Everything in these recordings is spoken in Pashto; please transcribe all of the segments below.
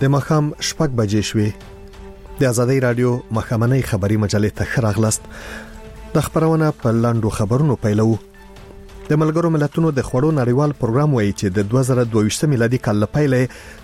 د ماښام 6 بجې شوې. د آزادۍ رادیو مخامنۍ خبري مجلې ته خراغلاست. د خبرونه په لاندو خبرونو پیلو. د ملګرو ملتونو د خوړو نړیوال پروګرام وایي چې د 2022 میلادي کال لپاره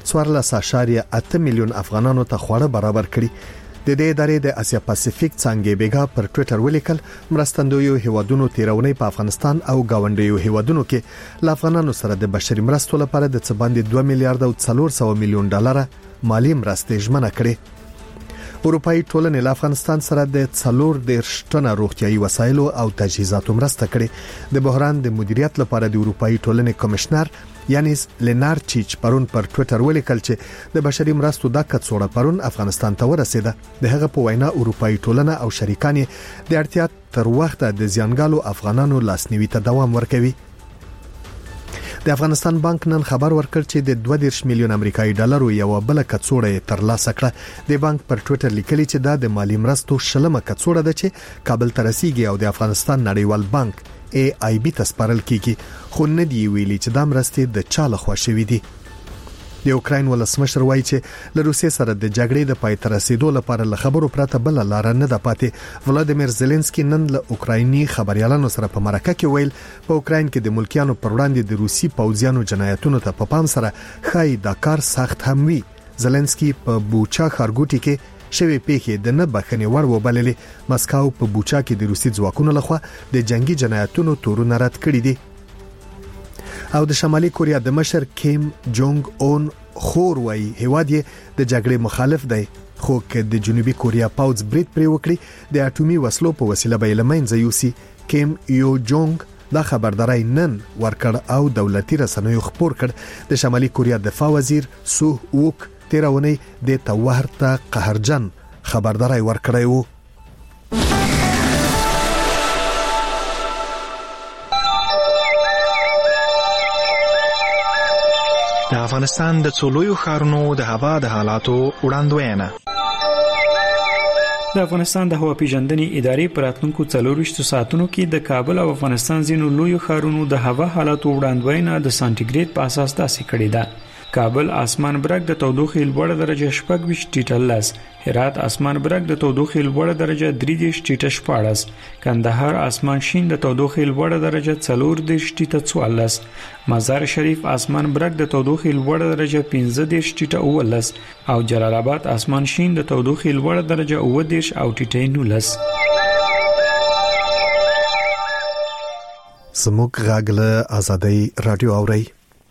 14.8 میلیون افغانانو ته خواړه برابر کړي. د دې ادارې د اسیا پاسفیک څنګه بیګا پر ټوئیټر ولیکل مرستندویو هیوادونو تیرونی په افغانستان او گاونډیو هیوادونو کې ل افغانانو سره د بشري مرستو لپاره د څه باندې 2 میلیارډ او 400 میلیون ډالر مالی مرستې ژمنه کړې. اروپאי ټولنې له افغانستان سره د 4 ټنه روغتيایي وسایل او تجهیزاتو مرسته کړې. د بحران د مدیریت لپاره د اروپאי ټولنې کمشنر یانیس لینارچیچ پرون پر ټوئیټر ولیکل چې د بشري مرستو د کڅوړه پرون افغانستان ته ورسېده. د هغه په وینا اروپאי ټولنه او شریکان د اړتیا تر وخته د زیانګالو افغانانو لاسنیوي ته دوام ورکوي. د افغانستان بانک نن خبر ورکړ چې د 2 میلیون امریکایي ډالرو یو بل کڅوړه ترلاسه کړه. د بانک پر ټوئیټر لیکلي چې دا د مالی مرستو شلمه کڅوړه ده چې کابل ته رسیږي او د افغانستان نړیوال بانک AIB ته سپارل کیږي. خو نه دی ویلي چې دا مرستې د چا لخوا شوې دي. د اوکراین ولسمشر وایي چې له روسیې سره د جګړې د پای ته رسیدو لپاره له خبرو پرته بل لار نه ده پاتې. ولادیمیر زيلنسکي نن له اوکرایني خبريالانو سره په مرکه کې ویل په اوکراین کې د ملکیانو پر وړاندې د روسي پوځیانو جنایتونو ته په پام سره خای دا کار سخت هم وي. زيلنسکي په بوچا خارګوټي کې شوی پیښې د نه بخښنې وړ وبللې. مسکو په بوچا کې د روسي ځواکونو لخوا د جنگي جنایتونو تورونه رد کړي دي. او د شمالي کوریا د مشر کیم جونګ اون خور وایي هیواد یې د جګړې مخالف دی، خو که د جنوبي کوریا پاوځ برید پرې وکړي د اټومي وسلو په وسیله به لمنځه یوسي. کیم یو جونګ دا خبرداري نن ورکړ او دولتي رسنیو خبر کړ. د شمالي کوریا دفاع وزیر سو ووک تیرونی د توهرته قهرجن خبرداري ورکړی وو. د افغانستان د څولویو ښارونو د هوا د حالاتو وړاندوینه. د افغانستان د هوا پیژندنې ادارې پر راتلونکو 24 ساعتونو کې د کابل او افغانستان ځینو لویو ښارونو د هوا حالاتو وړاندوینه د سانتیګریډ په اساس داسې کړې ده. کابل اسمان برګ د تودوخې لوړه درجه 26 ټیټه لس، هرات اسمان برګ د تودوخې لوړه درجه 30 ټیټه 14، کندهار اسمان شین د تودوخې لوړه درجه 40 ټیټه 14، مزار شریف اسمان برګ د تودوخې لوړه درجه 15 ټیټه 19 او جلال آباد اسمان شین د تودوخې لوړه درجه 19 او ټیټه 19. زموږ غاګله آزادۍ رادیو اوري.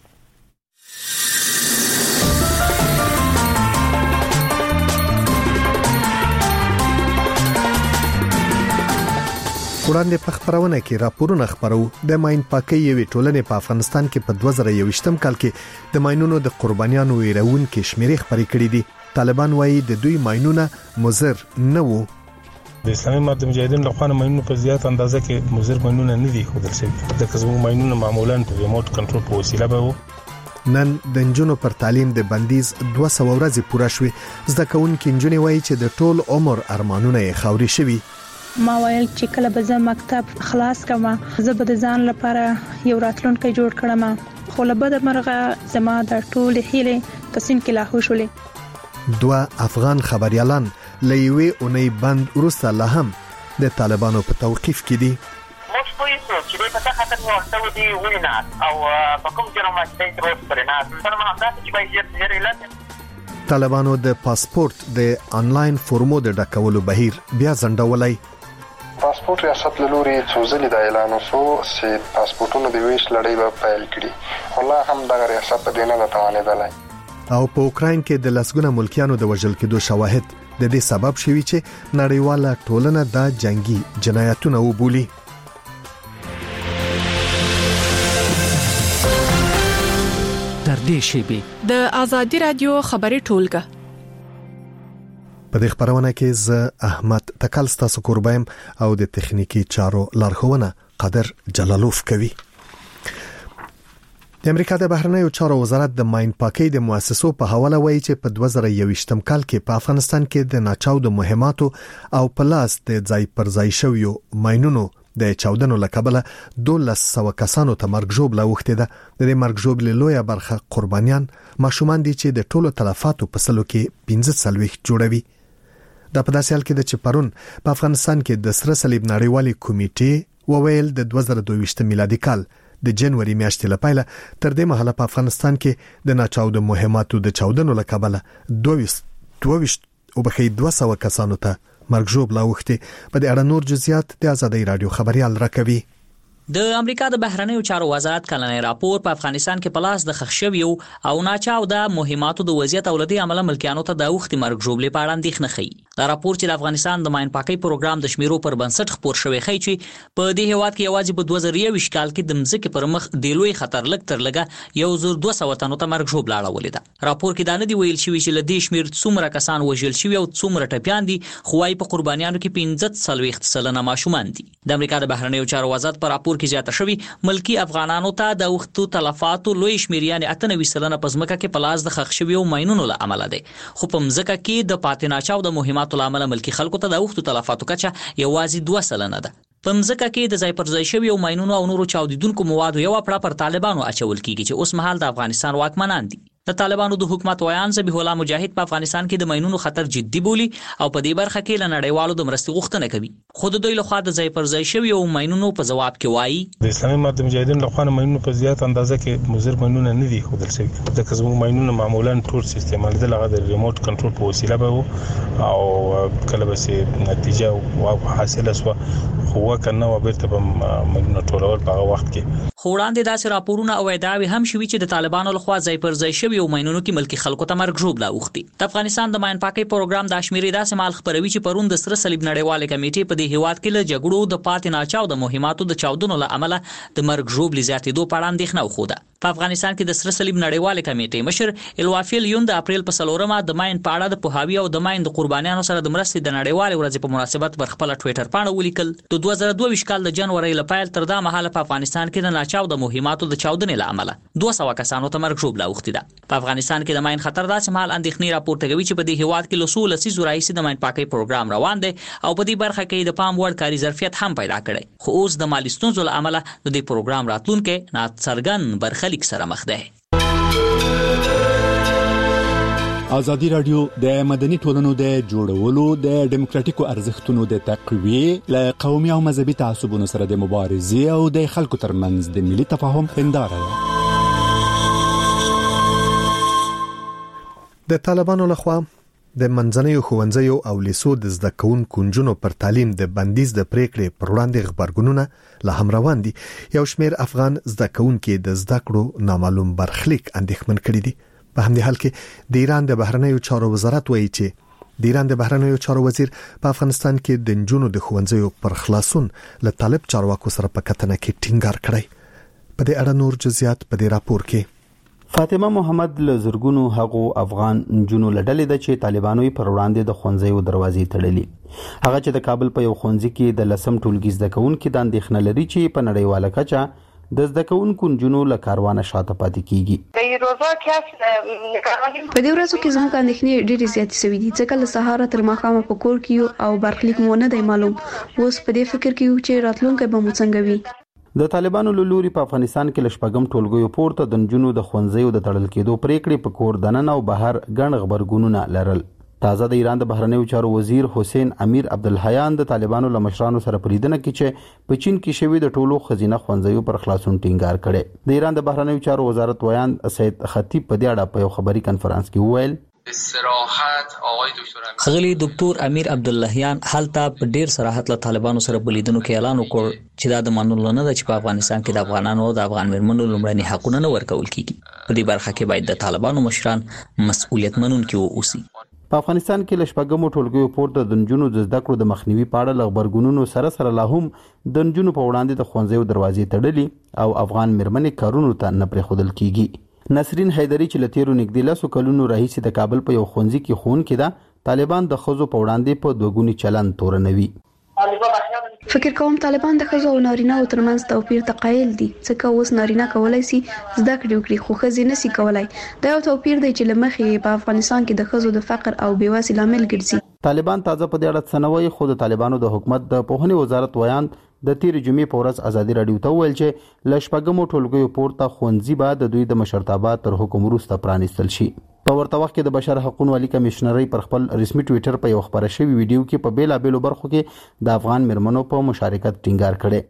وړاندې په خبرونه کې راپورونه خبرو. د ماین پاکي یوې ټولنې په افغانستان کې په 2021م کال کې د ماینونو د قربانیانو ویرون کې شمیرې خبرې کړې دي. طالبان وایي د دوی ماینونه مضر نه وو. د اسلامي امت مجاهدینو لخوا ماینونو په زیات اندازه کې مضر ماینونه نه دي خودل شوی. د کزمو ماینونه معمولاً په ریموټ کنټرول په وسیله به وو. نن د نجونو پر تعلیم د بندیز 200 ورځې پوره شوې. زده کوونکې نجونې وایي چې د ټول عمر ارمانونه یې خاورې شوي. ما ویل چې کله به زه مکتب خلاص کړم زه به د ځان لپاره یو راتلونکی جوړ کړم، خو له بده مرغه زما د ټول هیله په سین کې لاهو شولې. 2 افغان خبريالان لېوي اونۍ بند ورسته له هم د طالبانو په توقيف کې دي. موږ پوهیږو چې په تاسو خاطر ورته دي وینا او په کوم جرم باندې تروس پرنا تر ما همدا چې باید یې لته طالبانو د پاسپورت د انلاین فورمو د ډکولو بهیر بیا ځنډولای. پاسپورت ریاست له لوري څو ځلې د اعلان وشو چې پاسپورتونو د ویش لړۍ به پیل کړي، والله هم د ریاست په دینه نه توانېدلای. او په اوکراین کې د لسګونه ملکیانو د وژل کېدو شواهد د دې سبب شوي چې نړیواله ټولنه دا جنگي جنایتونه وبولي. تر دې شیبې د آزادۍ رادیو خبري ټولګه په دې خبرونه کې زه احمد تکل ستاسو قربایم او د تخنیکی چارو لارښوونه قدر جلالوف کوي. د امریکا د بهرنیو چارو وزارت د ماین پاکي د مؤسسو په حواله وایي چې په 2021م کال کې په افغانستان کې د ناچاودو مهماتو او پلاس د ځای پر ځای شویو ماینونو د چاودنو لکبله 1200 کسانو ته مرګ ژوبله وخته ده. د مرګ ژوبله لویه برخه قربانیان ماشومان دي چې د ټولو تلفاتو په سلو کې 15 جوړوي. د په داسې حال کې د چپرون په افغانستان کې د سره صلیب نړیوالې کمیټې وویل د 2022 میلادي کال د جنوري میاشتې لپاره تر دې مهاله په افغانستان کې د ناچاودو مهماتو د چاودنو لکبله 200 کسانو ته مرګ ژوبله وخته. په دې اړه نور جزئیات د آزادۍ رادیو خبريال راکوي. د امریکا د بهرنیو چارو وزارت کلنی راپور په افغانستان کې پلاس د خښویو او ناچاوده مهماتو د وضعیت اولدي عمله ملکیانو ته د وخت مرګ ژوبلې په اړه اندېښنه ښيي. دا راپور چې د افغانستان د ماین پاکي پروګرام د شمیرو پر بنسټ خپور شوی ښيي چې په دې هیواد کې یوازې په 2023 کال کې د مځکې پر مخ د لوی خطر لګ تر لګه 1200 تنو ته مرګ ژوبله اړولې ده. راپور کې دا نه دی ویل شوی چې لدې شمیر څومره کسان وژل شوی او څومره ټپيان دي، خو وايي په قربانیانو کې 15% ماشومان دي. د امریکا د بهرنیو چارو وزارت پر راپور کې زیاته شوی ملکی افغانانو ته د وختو تلفاتو لوی شمیریان 98% په ځمکه کې پلاس د خښویو ماینونو له عمله دي، خو په ځمکه کې د پاتیناچاو د مهماتو له عمله ملکی خلکو ته د وختو تلفاتو کچه یوازې 2% ده. په ځمکه کې د ځای پر ځای شوی ماینونو او نورو چاودیدونکو موادو یو پړه پر طالبانو اچول کیږي چې اوس مهال د افغانستان واکمنان دي. د طالبانو د حکومت ویان ذبیح الله مجاهد په افغانستان کې د ماینونو خطر جدي بولی او په دې برخه کې له نړیوالو د مرستې غوښتنه کوي. خو د دوی لخوا د ځای پر ځای شوی او ماینونو په جواب کې وایي د اسلامي امت مجاهدین لخوا ماینونو په زیات اندازه کې مضر ماینونه نه دي خودل شوی. د کزمو ماینونه معمولا ټول استعمال د لغه د ریموټ کنټرول په وسیله به او کله به نتیجه او حاصله سو خو وکنه وبرته په ماینونه ټولول په وخت کې. خو وړاندې داسې راپورونه او ادعاوې هم شوي چې د طالبانو لخوا ځای پر ځای شوی او ماینونو کې ملکی خلکو ته مرګ ژوبله وختي. د افغانستان د ماین پاکي پروګرام د شمیرې داسې مال خبروي چې پرون د سره صلیب نړیوالې کمیټې په دې هیواد کې له جګړو د پاتې ناچاو د مهماتو د چاودنو له عمله د مرګ ژوبلې زیاتېدو په اړه اندېښنه وښوده. په افغانستان کې د سره صلیب نړیوالې کمیټې مشر الوافیل یون د اپریل په 4مه د ماین په اړه د پوهاوی او د ماین د قربانیانو سره د مرستې د نړیوالې ورځې په مناسبت پر خپل ټوئیټر پاڼه ولیکل د 2022 کال د جنوري له پیل تر دا مهاله په افغانستان کې د ناچاو د مهماتو د چاودنې له عمله 200 کسانو ته مرګ ژوبله وختي ده. په افغانستان کې د ماین خطر داسې مهال اندېښنې راپورته کوي چې په دې هیواد کې لسو لسیزو راهیسې د ماین پاکي پروګرام روان دی او په دې برخه کې د پام وړ کاري ظرفیت هم پیدا کړي، خو اوس د مالي ستونزو له عمله د دې پروګرام راتلونکي ناڅرګند برخلیک سره مخ دی. آزادی رادیو د مدني ټولنو د جوړولو د دیموکراتیکو ارزښتونو د تقویه له قومي او مذهبي تعصبونو سره د مبارزې او د خلکو ترمنځ د ملي تفاهم هنداره ده. د طالبانو لخوا د منځنیو ښوونځیو او لیسو د زده کوونکو نجونو پر تعلیم د بندیز د پریکړې پر وړاندې خبرګونونه لا هم روان دي. یو شمیر افغان زده کوونکو د زده کړو نامعلوم برخلیک اندېښمن کړي دي. په همدې حال کې د ایران د بهرنیو چارو وزارت وایي چې د ایران د بهرنیو چارو وزیر په افغانستان کې د نجونو د ښوونځیو پر خلاصون له طالب چارواکو سره په کتنه کې ټینګار کړی. په دې اړه نور جزئیات په دې راپور کې. فاطمه محمد له زرګونو هغو افغان نجونو لړلې ده چې طالبانو پر وړاندې د ښوونځیو دروازې تړلې. هغه چې د کابل په یو ښوونځي کې د لسم ټولګي زده کوونکو د اندېښنه لري چې په نړیواله کچه د زده کوونکو نجونو له کاروانه شاته پاتې کیږي. په دې ورځو کې زموږ اندېښنې ډېرې زیاتې شوې دي ځکه له سهاره تر ماښامه په کور کې او برخلیک مو نه دی معلوم. اوس په دې فکر کې یو چې راتلونکی به مو څنګه وي. د طالبانو له لوري په افغانستان کې لشپږم ټولګیو پورته د نجونو د ښوونځیو د تړل کېدو پریکړې په کور دننه او بهر ګڼ خبرګونونه لرل. تازه د ایران د بهرنیو چارو وزیر حسین امیر عبدالحیان د طالبانو له مشرانو سره پریدنه کې چې په چین کې شوی د ټولو خزینه ښوونځیو پر خلاصون ټینګار کړي. د ایران د بهرنیو چارو وزارت ویان سید خطیب په دې اړه په یو خبري کانفرنس کې وویل خغلی دکتور امیر عبداللهیان حالته په ډیر صراحت له طالبانو سره بلیدنو کې اعلان وکړ چې دا د منلو نه ده چې په افغانستان کې د افغانانو او د افغان مېرمنو لومړني حقونه نه ورکول کیږي. په دې برخه کې باید د طالبانو مشران مسؤلیت منونکي واوسي. په افغانستان کې لشپږم ټولګیو پورته د نجونو د زده کړو د مخنیوي په اړه خبرګونونو سره لا هم د نجونو په وړاندې د ښوونځیو دروازې تړلې او افغان مېرمنې کارونو ته نه پرېښودل کیږي. نسرین حیدری چې له تیرو نږدې 10 کلونو راهیسې د کابل په یو ښوونځي کې ښوونکې ده، طالبان د ښځو په وړاندې په دوګوني چلند تورنوي. فکر کوم طالبان د ښځو او نارینه‌و ترمنځ توپیر ته قایل دي ځکه اوس نارینه کولای شي زده کړې وکړي خو ښځې نشي کولای. دا یو توپیر دی چې له مخې په افغانستان کې د ښځو د فقر او بېواسي لامل ګرځي. طالبان تازه په دې اړه څنوي خو د طالبانو د حکومت د پوهنې وزارت ویان د تیر جمعې په ورځ ازادي رادیو ته ویل چې لشپګمو ټولګیو پورته خونځي به د دوی د مشرتابه تر حکم وروسته پرانیستل شي. په ورته وخت کې د بشر حقوقو والی کمشنري پر خپل رسمي ټوئیټر په یو خبره شوی ویډیو کې په بیلابېلو برخو کې د افغان مرمنو په مشارکت ټینګار کړي.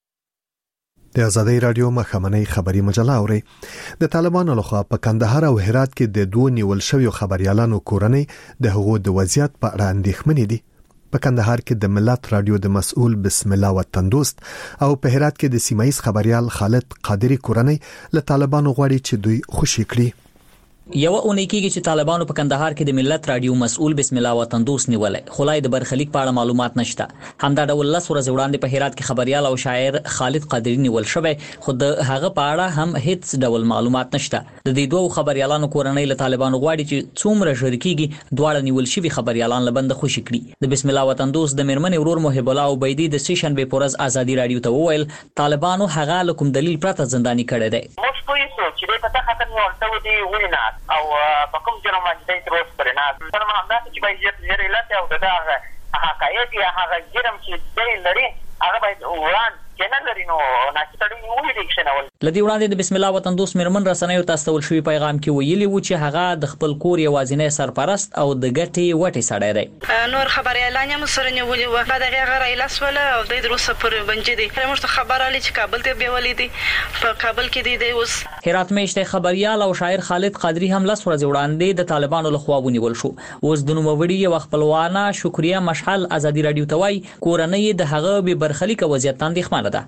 د ازادي رادیو مخامنۍ خبري مجله اوري د طالبانو لخوا په کندهار او هرات کې د دوه نیول شویو خبريالانو کورنۍ د هغو د وضعیت په اړه اندېښمنې دي. په کندهار کې د ملت رادیو د مسؤل بسم الله وطندوست او په هرات کې د سیمایي خبريال خالد قادری کورنۍ له طالبانو غواړي چې دوی خوشي کړي. یو اونۍ کېږي چې طالبانو په کندهار کې د ملت رادیو مسؤل بسم الله وطندوست نیولې خلای د برخلیک په اړه معلومات نشته. همدا ډول 10 ورځې وړاندې په هرات کې خبريال او شاعر خالد قادری نیول شوی خو د هغه په اړه هم هیڅ ډول معلومات نشته. د دې دوه خبريالانو کورنۍ له طالبانو غواړي چې څومره ژر کېږي دواړه نیول شوی خبريالان لبند خوشي کړي. د بسم الله وطندوست د میرمن ورور محب الله عبیدی د سیشن به پورز ازادي رادیو ته وویل طالبانو هغه لکم دلیل پرته زنداني کړی دی. موږ کوی چې په تاسو ته ورته دی وینا او په کوم جرم باندې تر اوسه پرې نه تر ما همدا چې باید یې علت او دغه حقایق یا هغه جرم چې دی لري هغه باید وړاندې کنه لري نو ناڅاپي وې ډیکشنول. لدی وړاندې د بسم الله وطندوست مرمن رسنیو ته استول شوی پیغام کې ویلي و چې هغه د خپل کور یوازینی سرپرست او د ګټي وټي سړی دی. نور خبريالان هم سره نیولې و بعد هغه رایلاس ولا او د دروسه پر بنجې دي موږ ته خبر علي چې کابل ته بیولې دي په کابل کې دی اوس. هرات میشته خبريال او شاعر خالد قادری هم 10 ورځې وړاندې د طالبانو لخوا ونیول شو. اوس د نوموړي یو خپلوانه شکریا مشعل ازادي رادیو ته وای کورنۍ د هغه به برخلیک وضعیت اندېښمنه ده.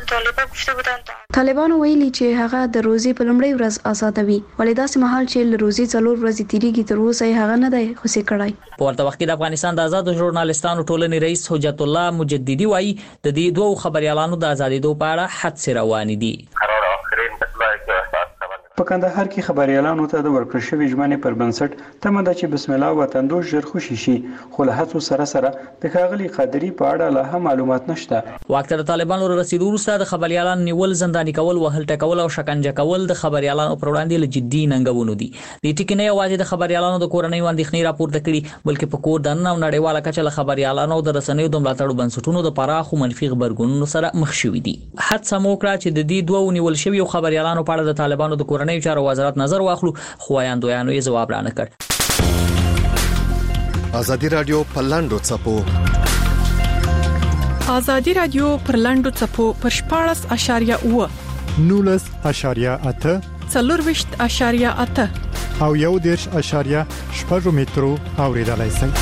طالبانو ویلي چې هغه د روزي په لومړۍ ورځ آزادوي ولې داسې مهال چې له روزي څلور ورځې تیریږي تر اوسه هغه نه دی خوشي کړای. په ورته وخت کې د افغانستان د آزاد ژورنالستانو ټولنې رئیس حجت الله مجددي وایي د دې دوه خبريالانو د ازادېدو په اړه حادثه روان دي. په کندهار کې خبريالانو ته د ورکړ شوی ژمنې پر بنسټ تمه ده چې بسم الله وطندوست ژر خوشي شي خو له هڅو سره د ښاغلي قادری په اړه لا هم معلومات نشته. وخت د طالبانو رسیدو وروسته د خبريالانو نیول زنداني کول وهل ټکول او شکنجه کول د خبريالانو پر وړاندې له جدي ننګونو دي. د ټکی نه یوازې د خبريالانو د کورنۍ اندېښنې راپورته کړي بلکې په کور دننه او نړیواله کچه له خبريالانو د رسنیو د ملاتړ بنسټونو د پراخو منفي خبرګونونو سره مخ شوي دي. حادثه موکړه چې د دې دوه نیول شوی خبريالانو په اړه د طالبانو د کورنۍ چارو وزارت نظر واخلو خو وایاندویانو یې جواب رانه کړ. ازادي رادیو په لاندو چپو ازادي رادیو پر لاندو چپو پر 14.8 19.8 4.8 او 1.8 مترو اوریدلای شئ.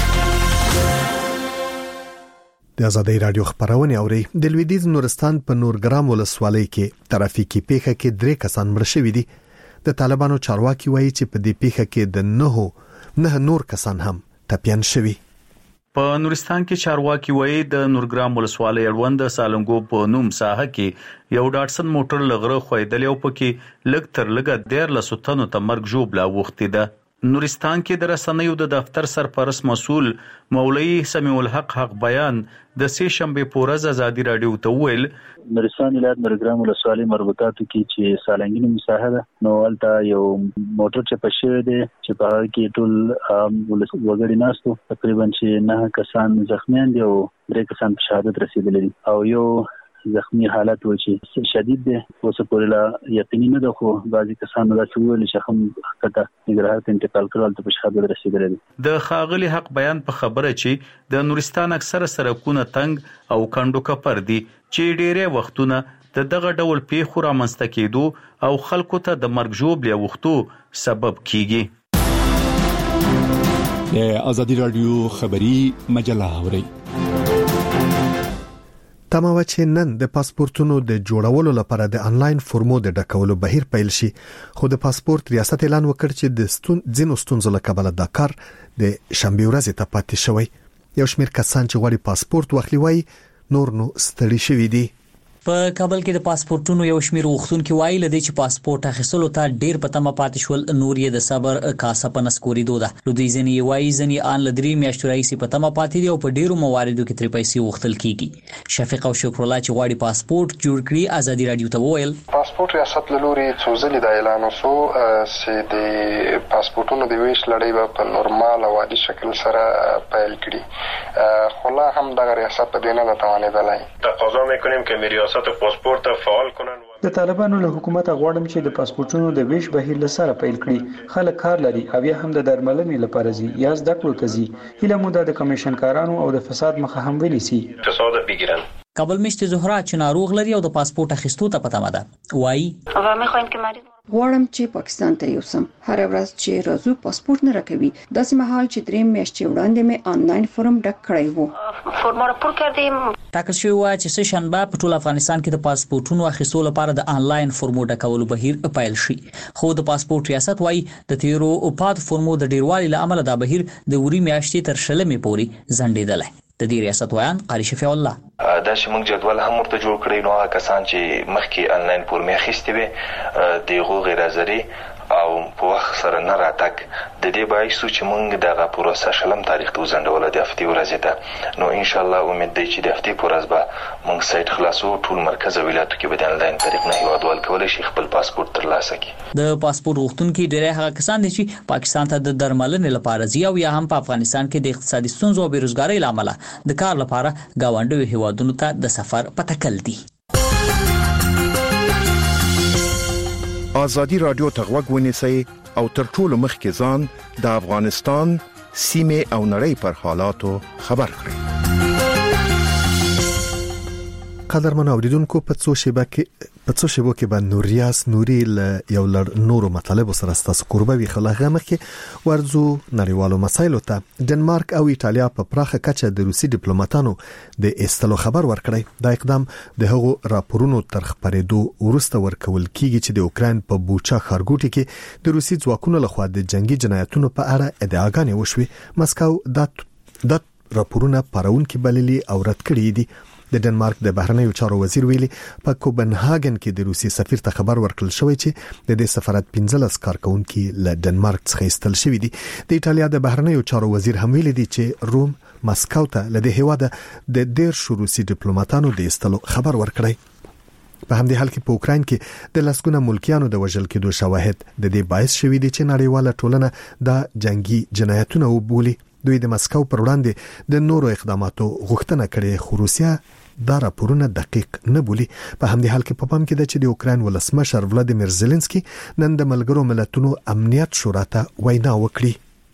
د ازادي رادیو خبرونه اوري د لویدیز نورستان په نورګرام ولسوالۍ کې ترافیکي پیښه کې 3 کسان مړ شوي دي. د طالبانو چارواکي وایي چې په دې پیښه کې د 9 نور کسان هم ټپيان شوي. په نورستان کې چارواکي وایي د نورګرام ولسوالۍ اړوند سالنګو په نوم ساحه کې یو ډاټسن موټر لغره خویدل او پکې لګ تر لګه 13 تنو ته مرګ جوړه وختي ده. نورستان کې د رسنیو د دفتر سرپرست مسؤل مولوی سمیع الحق حق بیان د سه شنبه پورز ازادي رادیو ته ویل نورستان ولایت نورګرام ولسوالۍ مربوطاتو کې چې سالنګینو مساحه نو ولته یو موټر چې پښې دی چې په هغه کې ټول وګړي ناستو تقریبا چې 9 کسان زخمیان دي او 3 کسان په شهادت رسیدلي دي او یو زخمی حالت و چې شدید دی اوس پورې لا یقیني نه ده خو بعضی کسانو دا چې ویل چې هم کته نګرهار ته انتقال کړل ته په شهادت رسیدلي دي. د خاغلی حق بیان په خبره چې د نورستان اکثره سرکونه تنگ او کندو کپر دي چې ډېرې وختونه د دغه ډول پیښو رامنځته کېدو او خلکو ته د مرګ ژوبلې وختو سبب کیږي. د ازادي رادیو خبری مجله اوري تمه و چې نن د پاسپورتونو د جوړولو لپاره د انلاین فورمو د ډکولو بهیر پیل شي خو د پاسپورت ریاست اعلان وکړ چې د ځینو ستونزو له کبله دا کار د شنبه ورځې ته پاتې شوی. یو شمېر کسان چې غواړي پاسپورت واخلي وایي نور نو ستړي شوي دي. په کابل کې د پاسپورتونو یو شمېر غوښتونکي وایي لدې چې پاسپورت اخیستلو ته ډېر په تمه پاتې شول نور یې د صبر کاسه په نسکورېدو ده. نو دوی ځینې وایي ځینې ان له 3 میاشتو راهیسې په تمه پاتې دي او په ډېرو مواردو کې ترې پیسې غوښتل کیږي. شفیق او شکر الله چې غواړي پاسپورت جوړ کړي ازادي رادیو ته وویل پاسپورت ریاست لوري څو ځلې د اعلان وسو چې د پاسپورتونو د ویش لړۍ په نورمال او عادي شکل سره پیل کړي، خو لا هم د ریاست په دینه د توانیدلای. تقاضا میکنیم که ریاست پاسپورت فعال کنن. د طالبانو له حکومت غواړم چې د پاسپورتونو د ویش بهیر له سره پیل کړي. خلک کار لري او یا هم د درملنې لپاره ځي یا زده کړو ته ځي. هیله مو د کمیشن کارانو او د فساد مخه هم ونیسي. فساد بگیرن. کابل مشت زهرا چې ناروغ لري او د پاسپورت اخیستو ته پته ده وایي غواړم چې پاکستان ته یوسم. هر ورځ چې راځو پاسپورت نه راکوي. داسې مهال چې درې میاشتې وړاندې مې آنلاین فورم ډک کړی وو. فرم را پر کردیم. ټاکل شوی و چې سه شنبه په ټول افغانستان کې د پاسپورتونو اخیستو لپاره د آنلاین فورمو ډکولو بهیر پیل شي. خو د پاسپورت ریاست وایي د تیرو او پات فورمو د ډیروالي لامل دا بهیر د وری میاشتې تر شلمې پورې ځنډیدل. د دې ریاست ویان قاری شفیع الله دا چې موږ جدول هم ورته جوړ کړی نو هغه کسان چې مخکې آنلاین فورم اخیستي وي دغه غیر حاضري او په وخت سره نه راتګ د دې باعث چې موږ دغه پروسه شلم تاریخ ته وزندول د هفتې ورځې ته نو ان شاء الله امید دی چې د هفتې پر ورځ به موږ سایت خلاصو ټول مرکز ولایتو کې به د آنلاین طریق نه هیوادوال کولای شي خپل پاسپورت ترلاسه کړي. د پاسپورت غوښتونکو ډېری هغه کسان دي چې پاکستان ته د درملنې لپاره ځي او یا هم په افغانستان کې د اقتصادي ستونزو او بیروزګارۍ لامل د کار لپاره گاونډي هیوادونو ته د سفر پټکل دي. آزادی رادیو تغوږ ونیسئ او تر ټولو مخکې ځان د افغانستان سیمه او نړۍ پر حالاتو خبر کړئ. قدرمن اوریدونکو په څو شیبو کې به نوریاس نوري له یو لړ نورو مطالبو سره ستاسو قربوي خلغه مخکې ورزو نړیوالو مسایلو ته. ډنمارک او ایتالیا په پراخه کچه د روسي ډیپلوماټانو د استلو خبر ورکړی. دا اقدام د هغو راپورونو تر خبرېدو وروسته ورکول کیږي چې د اوکرين په بوچا ښارګوټي کې د روسي ځواکونو لخوا د جنگي جنایتونو په اړه ادعاګانې وشوي. مسکو د راپورونه پارونکي بللي او رد کړي دي. د ډنمارک د بهرنیو چارو وزیر ویلي په کوپنهاګن کې د روسي سفیر ته خبر ورکړل شوی چې د دې سفارت 15 کارکونکو له ډنمارک څخه ایستل شوی دي. د ایتالیا د بهرنیو چارو وزیر هم ویلي دی چې روم مسکو ته له دې هواده د 10 روسي ډیپلوماټانو د ایستلو خبر ورکړی. په همدې حال کې په اوکرين کې د لسګونه ملکیانو د وژل کېدو شواهد د دې باعث شوی دي چې نړیواله ټولنه د جنگي جنایتونو وبولي. دوی د مسکو پر وړاندې د نورو اقداماتو غوښتنه کړې خو روسیا دا راپورونه دقیق نه بولي. په همدې حال کې په پام کې ده چې د اوکرين ولسمشر ولادیمیر زيلنسکي نن د ملګرو ملتونو امنیت شورا ته وینا وکړي.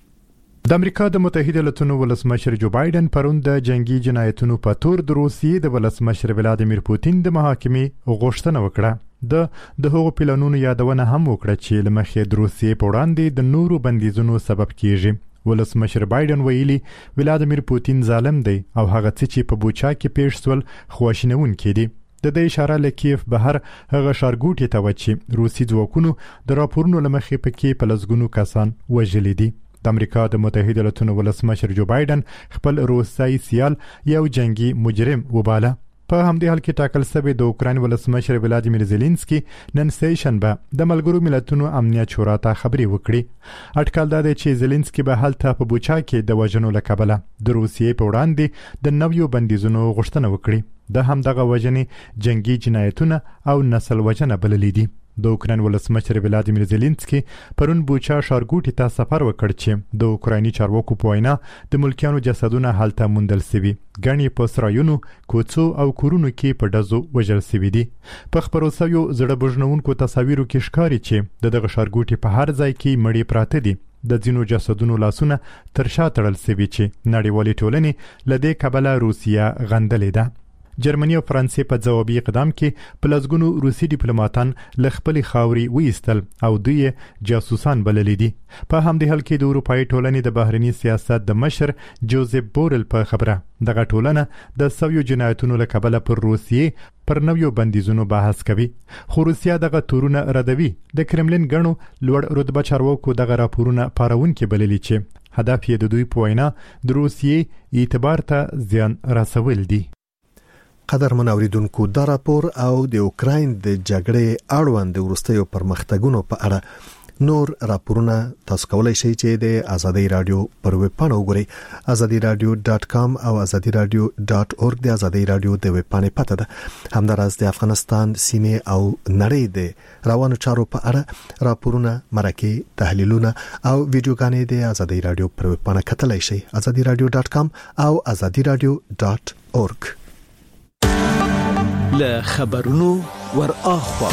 د امریکا د متحده ایالاتونو ولسمشر جو بایدن پرون د جنگي جنایتونو په تور د روسیې د ولسمشر ولادیمیر پوتین د محاکمې غوښتنه وکړه. د هغو پلانونو یادونه هم وکړه چې لمخې د روسیې په وړاندې د نورو بندیزونو سبب کیږي. ولسمشر بایدن ویلي ولادیمیر پوتین ظالم دی او هغه څه چې په بوچا کې پیښ سول خواشینونکي دي. د دې اشاره لکیف بهر هغه ښارګوټي ته و چې روسي ځواکونو د راپورونو لمخې پکې په لسګونو کسان وژلي دي. د امریکا د متحده ایالاتونو ولسمشر جو بایدن خپل روسي سیال یو جنگي مجرم وباله. په همدې حال کې ټاکل شوی د اوکرين ولسمشر ولادیمیر زيلنسکي نن سه شنبه د ملګرو ملتونو امنیت شورا ته خبري وکړي. اټکل دا دی چې زيلنسکي به هلته په بوچا کې د وژنو لکبله د روسیې په وړاندې د نویو بندیزونو غوښتنه وکړي. د همدغه وژنې جنگي جنایتونه او نسل وژنه بللې دي. د اوکرين ولسمشر ولادیمیر زيلنسکي پرون بوچا ښارګوټي ته سفر وکړ چې د اوکرایني چارواکو په وینا د ملکیانو جسدونه هلته موندل شوي. ګڼې په سرایونو، کوڅو او کورونو کې په ډزو وژل شوي دي. په خپرو شویو زړه بوژنونکو تصاویرو کې ښکاري چې دغه ښارګوټي په هر ځای کې مړي پراته دي. د ځینو جسدونو لاسونه تر شا تړل شوي چې نړیوالې ټولنې له دې کبله روسیه غندلې ده. جرمني او فرانسې په ځوابي اقدام کې په لسګونو روسي ډیپلوماټان له خپلې خاوري وایستل او دوی جاسوسان بللي دي. په همدې حال کې د اروپאי ټولنې د بهرني سیاست د مشر جوزيف بورل په خبره دغه ټولنه د سویو جنایتونو له کبله پر روسیې پر نویو بندیزونو بحث کوي. خو روسیا دغه تورونه ردوي. د کرملین غنو لوړ رتبه چارواکو دغه راپورونه پارونکي بللي چې هدف یې د دوی په وینا د روسیې اعتبار ته زیان رسول دي. قدرمن اوریدونکو دا راپور او د اوکرين د جګړې اړوند د ورستیو پرمختګونو په اړه نور راپورونه تاسو کولای شئ چې د ازادي رادیو پر ویب پاڼه وګورئ azadiradio.com او azadiradio.org د ازادي رادیو د ویب پاڼې پته ده همدارس د افغانستان سیمه او نړۍ د روانو چارو په اړه راپورونه مرکه تحلیلونه او ویډیوګانې د ازادي رادیو پر ویب پاڼه کتلای شئ azadiradio.com او azadiradio.org له خبرونو ور اخوا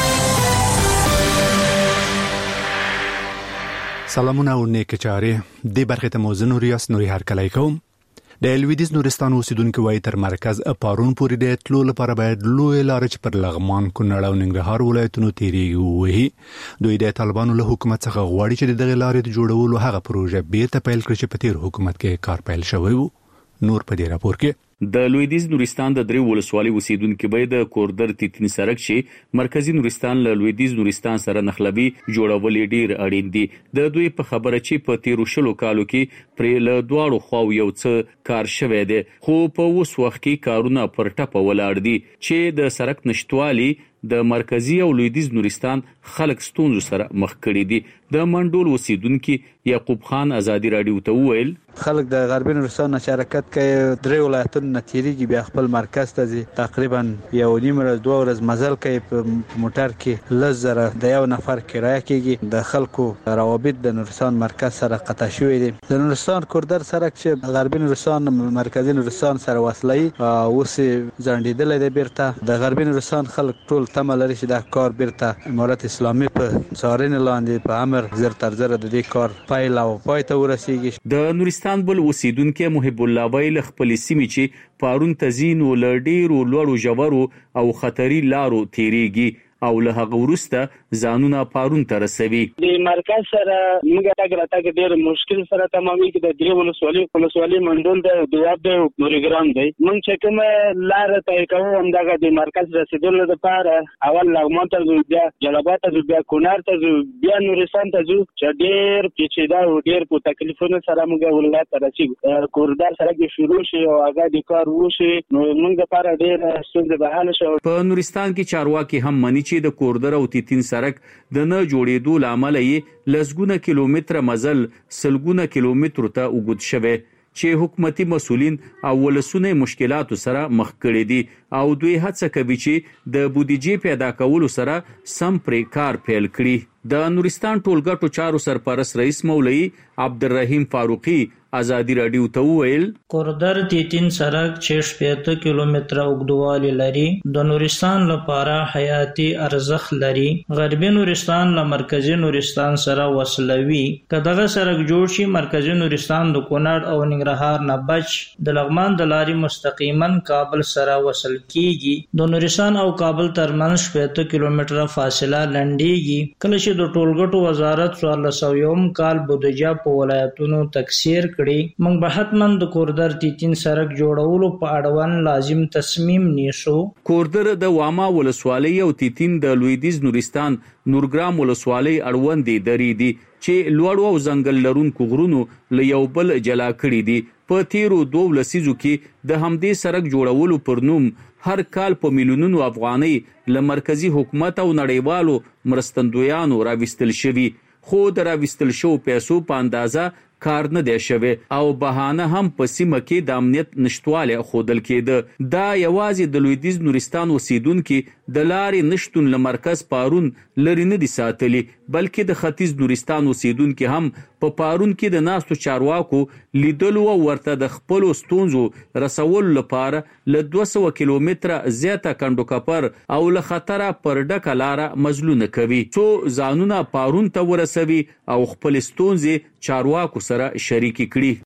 سلامونه او نیک چاره د برخه ته موزنو ریاست نوري هر کله کوم د لویدیز نورستان اوسیدونکو وای تر مرکز پارون پورې د تلو لپاره باید لوی لار چې پر لغمان کونړ او ننګرهار ولایتونو تیریږي وهي دوی د طالبانو له حکومت څخه غواړي چې دغه لارې د جوړولو هغه پروژه بیرته پیل کړي چې په تیر حکومت کې کار پیل شوی وو نور په دې راپور کې د لویدیز نورستان د درې ولسوالۍ اوسیدونکو به د کوردر تیتین سرک چې مرکزی نورستان له لویدیز نورستان سره نخلوي جوړول ډیر اړین دي د دوی په خبره چې په 13 کالو کې پر له دواړو خواو یو څه کار شوه دی خو په اوس وخت کې کارونه پر ټپه ولاړ دي چې د سرک نشټوالي د مرکزی او لویدیز نورستان خلک ستونزو سره مخ کړي دي د منډول اوسیدونکو یعقوب خان ازادي رادیو ته ویل خلک د غربي نورستان شرکت کوي درې ولایتونو نتیریږي بیا خپل مرکز ته ځي تقریبا یو نیم ورځ دوه ورځ مزل کوي په موټر کې لزره د یو نفر کرایه کېږي د خلکو روابط د نورستان مرکز سره قطع شوی دي د نورستان کوردر سرک چې غربي نورستان مرکزی نورستان سره وصلي اوس ځنډیدل دی بیرته د غربي نورستان خلک ټول تمه لري چې دا کار بیرته امارت اسلامي په څارنې لاندې په امر زر تر زر د دې کار پایل او پای ته ورسیږي د نورستان بل اوسیدونکو محب الله ویل خپل سیمې چې پارون تزین ولډیر او لوړو جوړو او خطري لارو تیریږي او له هغه ورسته ځانونه پارون ته رسوي د مرکز سره موږ تاګ راټاګ ډیر مشکل سره تمامي کې د درې ولسوالۍ منډول د دواب د نورګرام دی موږ چې کومه لار ته کوو همدغه د مرکز رسیدلو لپاره اول لغمان ته بیا جلبات ته بیا کونړ ته بیا نورستان ته چې ډیر پیچیده او ډیر په تکلیفونو سره موږ ولایت ته رسیدو کوردار سره کې شروع شي او هغه د کار وشي نو موږ لپاره ډیر ستونزې به حل شي په نورستان کې چارواکي هم مني چې د کوردر او تیتین سرک د نه جوړېدو لامل یې لسګونه کیلومتره مزل سلګونه کیلومتر ته وګد شوه چې حکومتي مسولین او ولسونه مشکلاتو سره مخ کړي دي او دوی هڅه کوي چې د بودیجې پیدا کولو سره سم پرې کار پیل کړي د نورستان ټولګټو چارو سرپرست رئیس مولوی عبدالرحیم فاروقی ازادي رادیو ته ویل کوردر تیتین سرک 6 کیلومتره اوږدوالی لري د نورستان لپاره حیاتي ارزښت لري غربي نورستان له مرکزی نورستان سره وصلوي کداغه سرک جوړ شي مرکزی نورستان د کونړ او ننګرهار نه بچ د لغمان د لارې مستقیما کابل سره وصل کیږي د نورستان او کابل ترمنځ 7 کیلومتره فاصله لنډيږي کله چې د ټولګټو وزارت 1401 کال بودیجه په ولایتونو تکثیر موږ به حتماً د کوردر تیتین سرک جوړولو په اړوند لازم تصمیم نیسو کوردر د واما ولسوالۍ او تیتین د لویدیز نورستان نورګرام ولسوالۍ اړوند دي درې دي چې لوړو او ځنګل لرونکو غرونو له یو بل جلا کړي دي په تیرو 2 لسیزو کې د همدې سرک جوړولو پر نوم هر کال په میلیونونو افغانۍ له مرکزی حکومت او نړیوالو مرستندویانو راوستل شوی خو د راوستل شو پیسو په اندازه کار نه دی شوی او بهانه هم په سیمه کې د امنیت نشټواله خودل کېده دا یوازې د لویدیز نورستان اوسیدونکو د لارې نشټون له مرکز پارون لري نه دي ساتلي بلکې د ختیځ نورستان اوسیدونکو هم په پارون کې د ناستو چارواکو لیدلو او ورته د خپل ستونزو رسول لپاره له 200 کیلومتره زیاته کندو کپر او له خطر پر ډکه لار مزلونه کوي څو ځانونه پارون ته ورسوي او خپل ستونزې چارواکو سره شریک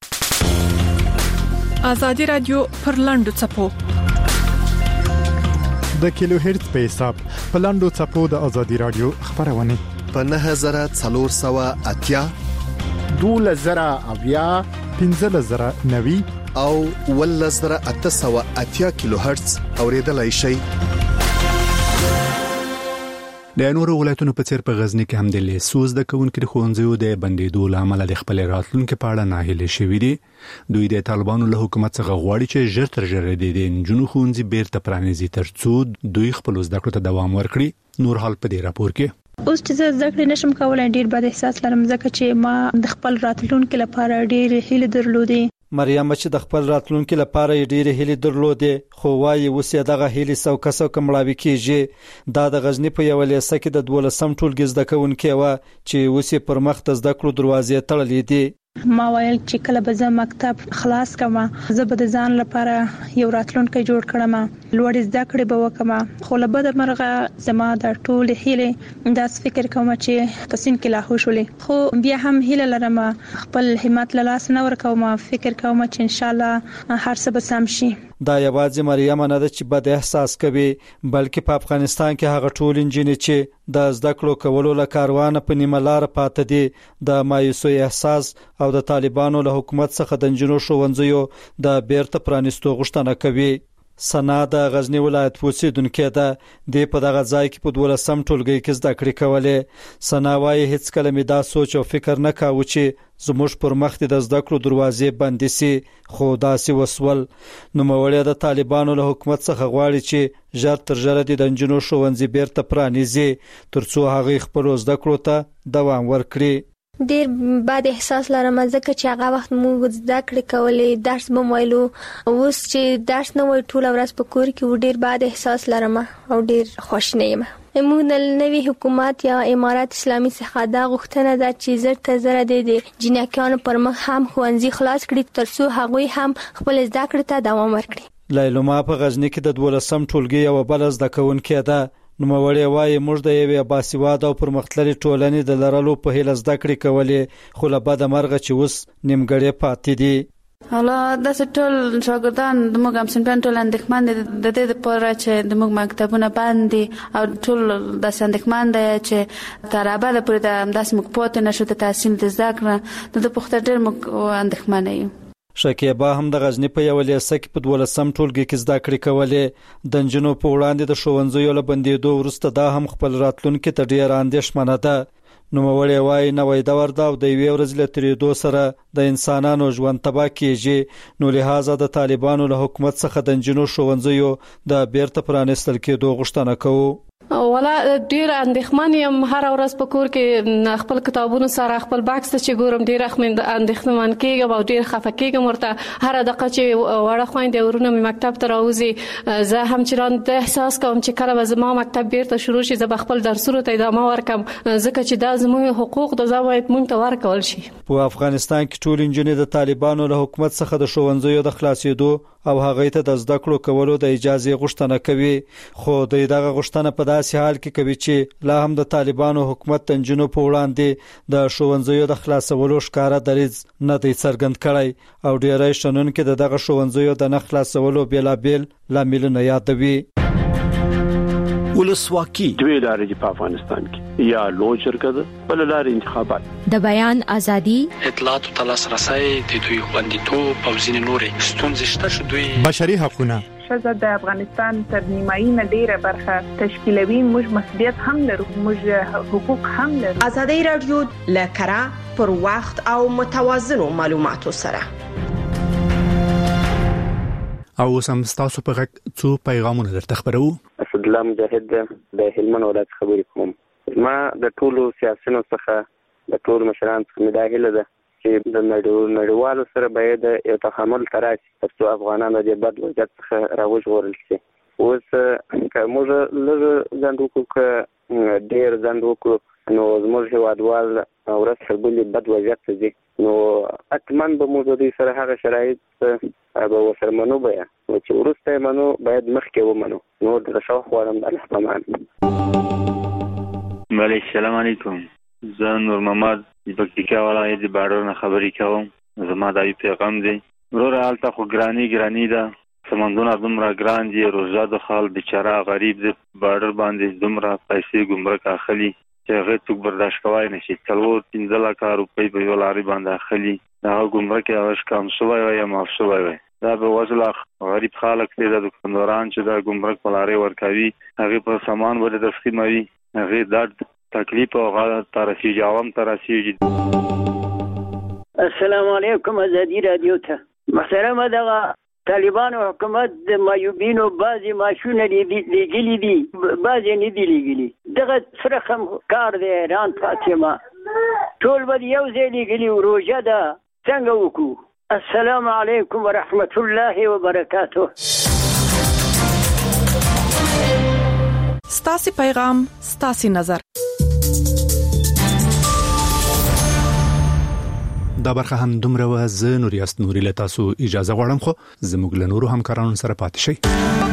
کړي ازادي رادیو پر لاندو چپو د کیلو هرتز په حساب په لاندو چپو د ازادي رادیو خبرونه په 9480 2000 1590 او 1880 کیلو هرتز اوریدلای شي د نورو ولایتونو په څیر په غزنی کې هم د لیسوز د کونکو د خوندزیو د بندیدو لامل د خپل راتلونکو په اړه ناهیله شوي دي دوی د طالبانو له حکومت څخه غواړي چې ژر تر ژره د جنونو خوندزي بیرته پرانیزي ترڅو دوی خپل زده کړو ته دوام ورکړي نور حال په دې راپور کې اوس چې زه زده کړې نشم کولای ډیر بد احساس لرم ځکه چې ما د خپل راتلونکي لپاره ډیر هیله درلودې. مریم چې د خپل راتلونکي لپاره ډیر هیله درلودې خو وايي اوس یې دغه هیله سوکه کمړاوي کیږي. دا د غزنی په یو لیسه کې د 12 ټولګي زده کوونکي و چې اوس یې پر مخ د زده کړو دروازې تړلې دي. ما ویل چې کله به زه مکتب خلاص کما زه به د ځان لپاره یو راتلونکی جوړ کړم، لوړ زده کړې به وکم. خو له بده مرغه زما د ټول هیله داس فکر کوم چې پسین کې لا خوشولې، خو بیا هم هیله لرم خپل همت له لاس نه ورکوم. فکر کوم چې ان شاء الله هر څه به سم شي. دا یوازې مریم نه ده چې بد احساس کوي، بلکې په افغانستان کې هغه ټول انجینر چې د زده کړو کولو له کاروان په نیمه لار پاتې دي د مایوسۍ احساس او د طالبانو له حکومت څخه د انجینر ښوونځیو د بیرته پرانیستو غوښتنه کوي. سنا د غزنی ولایت اوسیدونکې ده، د په دغه ځای کې په 12 ټولګي کې زده کړې کولې. سنا وايي هیڅ کله مې دا سوچ او فکر نه کاوه چې زموږ پر مخ د زده کړو دروازې بندې سي، خو داسې وسول. نو مولوی د طالبانو له حکومت څخه غواړي چې ژر تر ژره د انجینر ښوونځي بیرته پرانیزي ترڅو هغه خپل زده کړو ته دوام ورکړي. ډیر بد احساس لرم ځکه چې هغه وخت موږ زده کړې کولې، درس به وایلو. اوس چې درس نه وای ټول ورځ په کور کې ډیر بد احساس لرم او ډیر خوش نه یم. موږ د نوي حکومت یا امارات اسلامي څخه دا غوښتنه ده چې زر ته زر د جنکیانو پر مخ هم ښوونځي خلاص کړي ترڅو هغوی هم خپل زده کړې ته دوام ورکړي. لیلما په غزنی کې د 12 ټولګي یو بل زده کوونکې ده. نو مولوی وايي موږ د یوې باسواده او پرمختللې ټولنې د لرلو په هیله زده کړې کولې، خو له بده مرغه چې اوس نیمګړې پاتې دي. حالا د ټول شاګردان د موږ هم سنپن ټول اندېښمن دي د دې لپاره چې د موږ مکتبونه بند دي او ټول د اندېښمن دي چې تر ابده پورې د داس موږ پاتې نشو د تحصیل د زده کړې د پخته ډېر موږ اندېښمن یو. شکیبا هم د غزنی په یو لیسه کې په 12 ټولګي کې زده کړې کولې. د انجینو په وړاندې د ښوونځیو له بندېدو وروسته دا هم خپل راتلونکي ته ډېره اندېښمنه ده. نوموړی وايي نوې دور دا او د یوې ورځې له تېرېدو سره د انسانانو ژوند تباه کیږي، نو لهدا د طالبانو له حکومت څخه د انجینو ښوونځیو د بیرته پرانیستل کېدو غوښتنه کوو. ولا ډیر اندېښمن یم، هر ورځ په کور کې خپل کتابونو سره خپل باکس ته چې ګورم ډیر اندېښمن کېږم او ډیر خفه کېږم. ورته هر دقیقه چې وړه خویندې ورونه مې مکتب ته راوځي زه هم چران د احساس کوم چې کله به زما مکتب بیرته شروع شي زه به خپل درسونو ته ادامه ورکم ځکه چې دا زموږ حقوق د باید مونږ ته ورکول شي. په افغانستان کې ټول انجینر د طالبانو له حکومت څخه د ښوونځیو د خلاصېدو او هغه ته د زده کړو کولو د اجازه غوښتنه کوي، خو دغه غوښتنه په داسې حال کې کوي چې لا هم د طالبانو حکومت د انجینو په وړاندې د ښوونځیو د خلاصولو ښکارا دریځ نه دی څرګند کړی او ډیری شنونکو دغه ښوونځیو د نه خلاصولو بیلابیل لاملونه یادوي. ولسواکي دوی لارې په افغانستان کې یا لوی شرکت بل لارې انتخابات د بیان ازادي اطلاعات او لاسرسي د دوی خوندیتوب او ځینې نورې ستونزې شته چې دوی بشري حقوقونه ښځه د افغانستان تر نیمایي نه ډیره برخه تشکیلوي. موږ مسؤلیت هم لرو، موږ حقوق هم لرو. ازادي رادیو لکرا پر وخت او متوازنو معلوماتو سره او سم تاسو په غږ څو پیغامونه درته خبرو. اسدالله مجاهد د هلمند ولایت خبرې کوم. ما د ټولو سیاسيونو څخه د ټولو مشرانو څخه دا هیله ده چې د نړیوالو سره باید یو تحمل تراشي ترڅو افغانانو د بد وضعیت څخه راوژغورل شي. اوس کومه لږ ځند وکړو ډیر ځند وکړو نو زموږ هیوادوال ورځ تر بلې بد وضعیت ته ځي، نو حتما به موږ د دې سره هغه شرایط به ورسره منو بیا چې وروسته منو باید مخکې ومنو. نو د شاوخوا د الله په امان. بله السلام علیکم، زه نور محمد د پکتیکا ولایت د باډر نه خبرې کوم. زما دا یو پیغام دی وروره هلته خو ګراني ده، سمندونه دومره ګران دي، روزه د خال بیچاره غریب د باډر باندې دومره پیسې ګمرک اخلي چې هغه څوک برداشت کولی نشي. 4-15 لکه روپۍ په یو لارۍ باندې اخلي، هغه ګمرک یې هغه کم شوی وی یا معاف شوی وی. دا به وزله غریب خلک دی د دکانداران چې دا ګمرک په لارۍ ورکوي هغې په سامان باندې تسلیموي، هغې درد تکلیف او هغه ته رسېږي، عوام ته رسېږي. السلام علیکم ازادي رادیو ته محترمه دغه طالبانو حکومت د مایوبینو بعضی ماشونه لګلي دي بعضی نه دي لګلي دغه فرخم کار دی ایران فاطمه ټول به یو ځای لګلي روزه ده څنګه وکړو السلام علیکم ورحمت الله وبرکاته ستاسو پیغام ستاسو نظر دا برخه هم دومره و زه نوریاست نوري له تاسو اجازه غواړم خو زموږ له نورو همکارانو سره پاتې شئ